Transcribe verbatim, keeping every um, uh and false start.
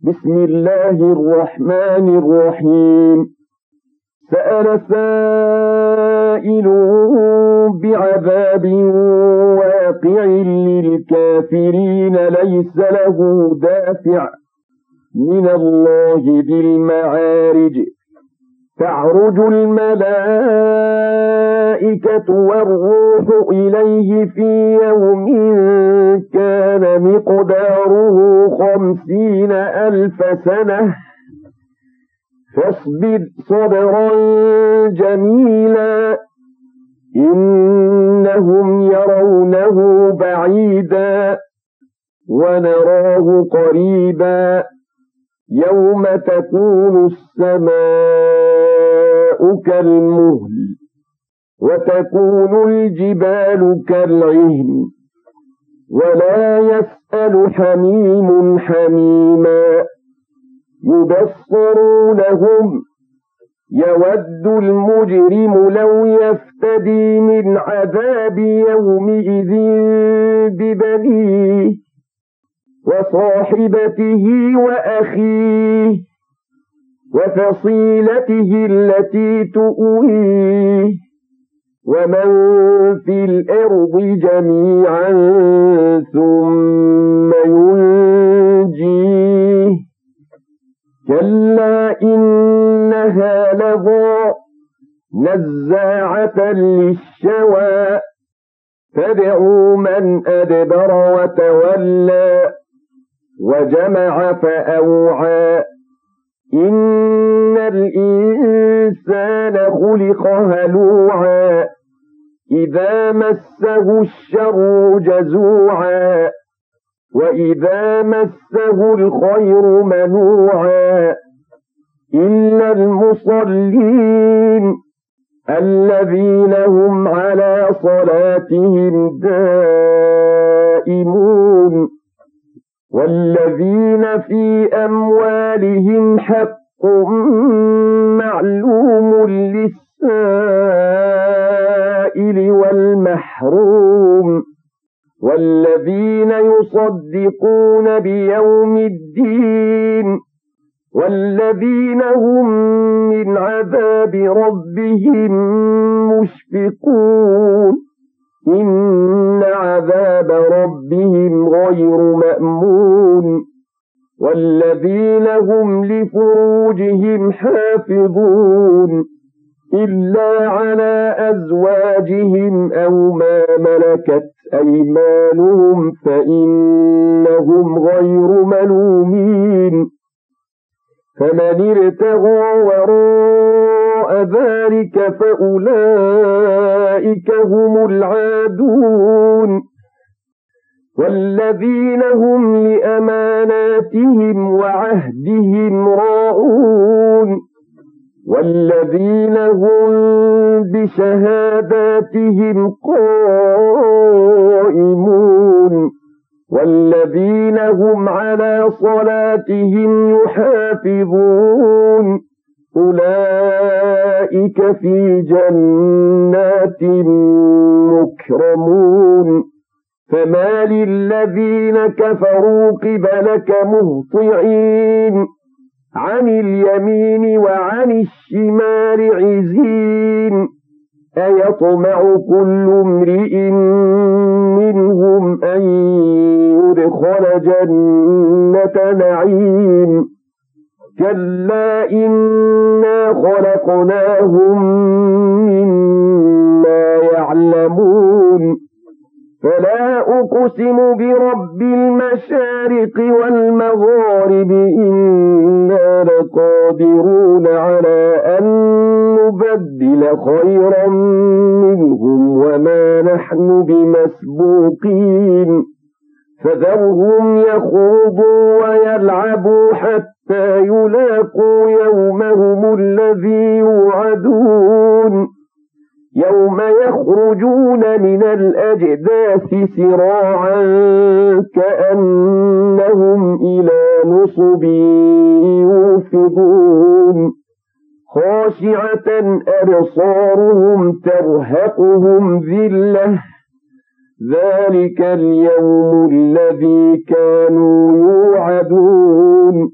بسم الله الرحمن الرحيم سأل سائل بعذاب واقع للكافرين ليس له دافع من الله ذي المعارج تعرج الملائكة والروح إليه في يوم كان مقداره خمسين ألف سنة فاصبر صبرا جميلا إنهم يرونه بعيدا ونراه قريبا يوم تكون السماء كالمهل وتكون الجبال كالعهن ولا يسأل حميم حميما يبصرونهم يود المجرم لو يفتدي من عذاب يومئذ ببنيه وصاحبته وأخيه وفصيلته التي تؤويه ومن في الأرض جميعا ثم ينجيه كلا إنها لظى نزاعة للشوى تدعو من أدبر وتولى وجمع فأوعى إن الإنسان خلق هلوعا إذا مسه الشر جزوعا وإذا مسه الخير منوعا إلا المصلين الذين هم على صلاتهم دائمون والذين في أموالهم حق معلوم للسائل والمحروم والذين يصدقون بيوم الدين والذين هم من عذاب ربهم مشفقون إن عذاب ربهم غير مأمون والذين هم لفروجهم حافظون إلا على أزواجهم أو ما ملكت أيمانهم فإنهم غير ملومين فمن ارتغى وراء ذلك فأولئك هم العادون والذين هم لأماناتهم وعهدهم راعون والذين هم بشهاداتهم قائمون والذين هم على صلاتهم يحافظون أولئك في جنات مكرمون فما للذين كفروا قبلك مهطعين عن اليمين وعن الشمال عزين أيطمع كل امرئ منهم أن يدخل جنة نعيم كلا إنا خلقناهم مما يعلمون فلا أقسم برب المشارق والمغارب إنا لقادرون على أن نبدل خيرا منهم وما نحن بمسبوقين فذرهم يخوضوا ويلعبوا حتى يلاقوا يومهم الذي يوعدون يوم يخرجون من الأجداث سراعا كأنهم إلى نصب يوفضون خاشعة أبصارهم ترهقهم ذلة ذلك اليوم الذي كانوا يوعدون